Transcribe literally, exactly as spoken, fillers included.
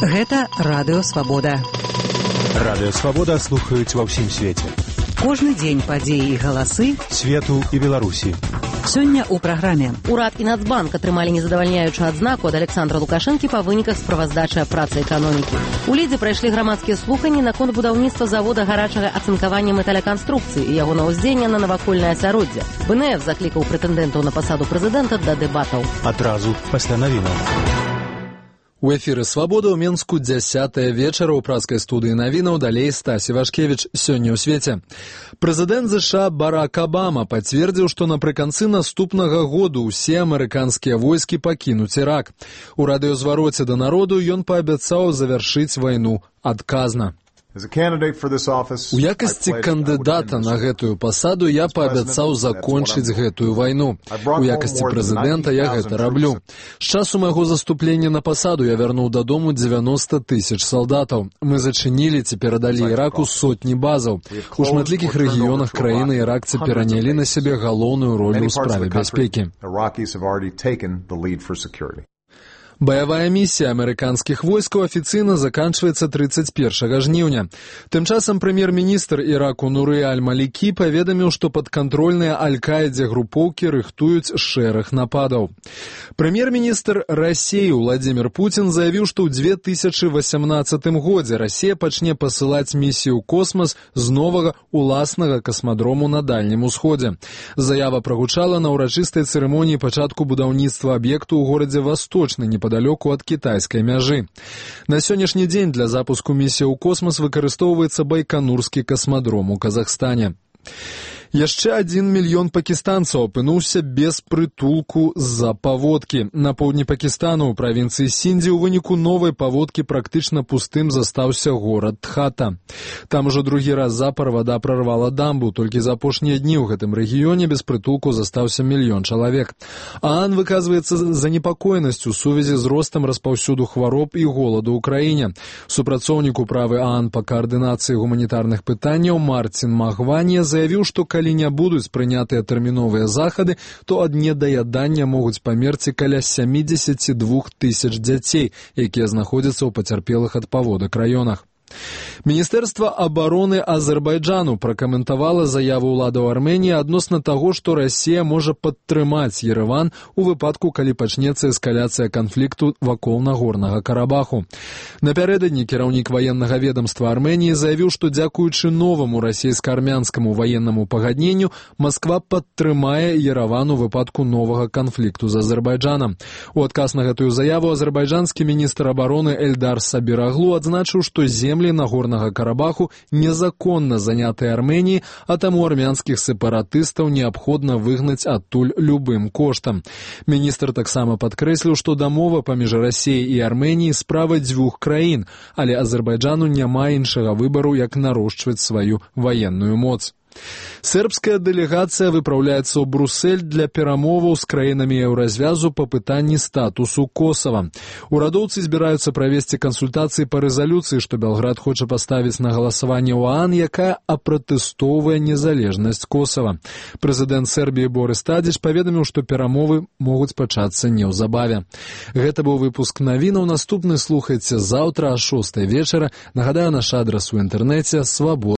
Гэта Радыё Свабода. Радыё Свабода слухаюць ва ўсім свеце. Кожны дзень падзеі і галасы свету і Беларусі. Сёння ў праграме. Урад і Нацбанк атрымалі незадавальняючую адзнаку ад Александра Лукашэнкі па выніках справаздачы аб працы эканомікі. У Лідзе прайшлі грамадскія слуханні наконт будаўніцтва завода гарачага ацынкавання металяканструкцыі і яго наўздзеяння на навакольнае асяроддзе. бэ эн эф заклікаў прэтэндэнтаў на пасаду прэзідэнта да дэбатаў. Адразу пасля навінаў. У эфіры «Свабода» ў Менску дзясятая вечара ў праскай студыі навінаў, далей Стасі Вашкевіч. Сёння ў свеце. Прэзідэнт ЗША Барак Абама пацвердзіў, што напрыканцы наступнага году ўсе амерыканскія войскі пакінуць Ірак. У радыёзвароце да народу ён паабяцаў завяршыць вайну адказна. У якасці кандыдата на гэтую пасаду я паабяцаў закончыць гэтую вайну. У якасці прэзідэнта я гэта раблю. З часу майго заступлення на пасаду я вярнуў дадому дзевяноста тысяч салдатаў. Мы зачынілі ці перадалі Іраку сотні базаў. У шматлікіх рэгіёнах краіны іракцы перанялі на сябе галоўную ролю ў справе бяспекі. Баявая місія амерыканскіх войскаў афіцыйна заканчваецца трыццаць першага жніўня. Тым часам прэм'ер-міністр Іраку Нуры Аль-Малікі паведаміў, што падкантрольныя Аль-Каідзе групоўкі рыхтуюць шэраг нападаў. Прэм'ер-міністр Расіі Владзімір Пуцін заявіў, што ў дзве тысячы васямнаццатым годзе Расія пачне пасылаць місію ў космас з новага уласнага касмадрому на Дальнім Усходзе. Заява прагучала на ўрачыстай цырымоніі пачатку будаўніцтва аб'екту ў горадзе Васточны, непадалёку ад кітайскай мяжы. На сённяшні дзень для запуску місіі ў космас выкарыстоўваецца Байканурскі касмадром у Казахстане. Яшчэ адзін мільён пакістанцаў апынуўся без прытулку з-за паводкі. На поўдні Пакістану ў правінцыі Сіндзі ў выніку новай паводкі практычна пустым застаўся горад Тхата. Там ужо другі раз запар вада прарвала дамбу, толькі за апошнія дні ў гэтым рэгіёне без прытулку застаўся мільён чалавек. ААН выказваецца занепакоенасць у сувязі з ростам распаўсюду хвароб і голаду ў краіне. Супрацоўнік управы ААН па каардынацыі гуманітарных пытанняў Мартин Магванія заявіў, што калі не будуць прынятыя тэрміновыя захады, то ад недаядання могуць памерці каля сямдзесят два тысяч дзяцей, якія знаходзяцца ў пацярпелых ад паводак раёнах. Міністэрства абароны Азербайджану пракаментавала заяву ўладаў Арменіі адносна таго, што Расія можа падтрымаць Ерэван у выпадку, калі пачнецца эскаляцыя канфлікту вакол Нагорнага Карабаху. Напярэдадні кіраўнік ваеннага ведамства Арменіі заявіў, што дзякуючы новаму расійска-армянскаму ваеннаму пагадненню Масква падтрымае Ерэван у выпадку новага канфлікту з Азербайджанам. У адказ на гэтую заяву азербайджанскі міністр абароны Эльдар Сабіраглу адзначыў, што землі Нагорнага Карабаху незаконна занятыя Арменіі, а таму армянскіх сепаратыстаў неабходна выгнаць адтуль любым коштам. Міністр таксама падкрэсліў, што дамова паміж Расіяй і Арменіяй справа дзвюх краін, але Азербайджану няма іншага выбару, як нарошчваць сваю ваенную моц. Сербская дэлегацыя выпраўляецца ў Брусэль для перамоваў з краінамі еўразвязу па пытанні статусу Косава. Урадоўцы збіраюцца правесці кансультацыі па рэзалюцыі, што Белград хоча паставіць на галасаванне ў ААН, якая апратэстоўвае незалежнасць Косава. Прэзідэнт Сербіі Борис Тадзіч паведаміў, што перамовы могуць пачацца неўзабаве. Гэта быў выпуск навінаў. Наступны слухайце заўтра а шостай вечара. Нагадаю, наш адрас у інтэрнэце свабода.